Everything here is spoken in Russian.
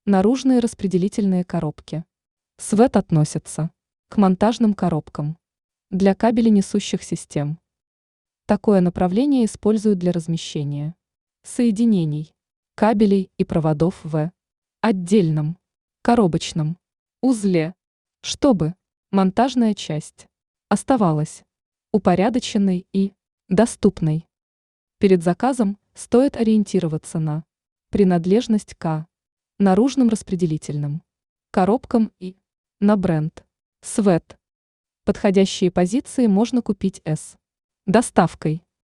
Наружные распределительные коробки. СВЭТ относится к монтажным коробкам для кабеленесущих систем. Такое направление используют для размещения соединений, кабелей и проводов в отдельном коробочном узле, чтобы монтажная часть оставалась упорядоченной и доступной. Перед заказом стоит ориентироваться на принадлежность к наружным распределительным коробкам и на бренд СВЭТ. Подходящие позиции можно купить с доставкой.